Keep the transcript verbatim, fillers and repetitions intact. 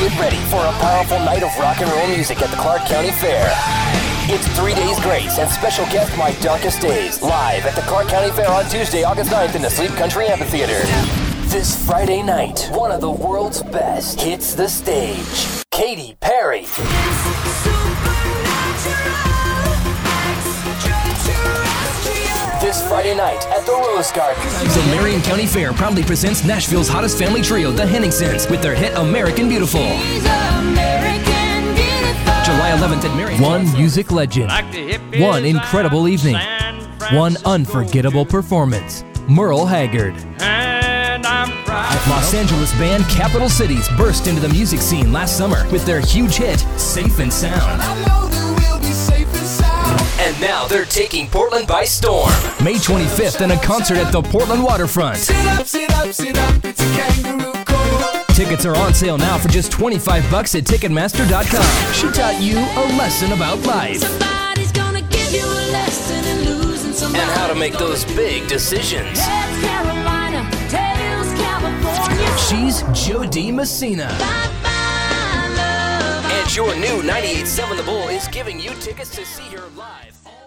Get ready for a powerful night of rock and roll music at the Clark County Fair. It's Three Days Grace and special guest Mike Darkest Days live at the Clark County Fair on Tuesday, August ninth in the Sleep Country Amphitheater. This Friday night, one of the world's best hits the stage. Katy Perry. This Friday night at the Rose Garden. The Marion County Fair proudly presents Nashville's hottest family trio, the Henningsons, with their hit American Beautiful. July eleventh at Marion. One music legend. One incredible evening. One unforgettable performance. Merle Haggard. Los Angeles band Capital Cities burst into the music scene last summer with their huge hit, Safe and Sound. And now they're taking Portland by storm. May twenty-fifth in a concert at the Portland Waterfront. Sit up, sit up, sit up, it's a kangaroo court. Tickets are on sale now for just twenty-five bucks at Ticketmaster dot com. She taught you a lesson about life. Somebody's gonna give you a lesson in losing somebody. And how to make those big decisions. That's Carolina, Tales, California. She's Jody Messina. Bye-bye, love. And your new ninety-eight point seven The Bull is giving you tickets to see her live.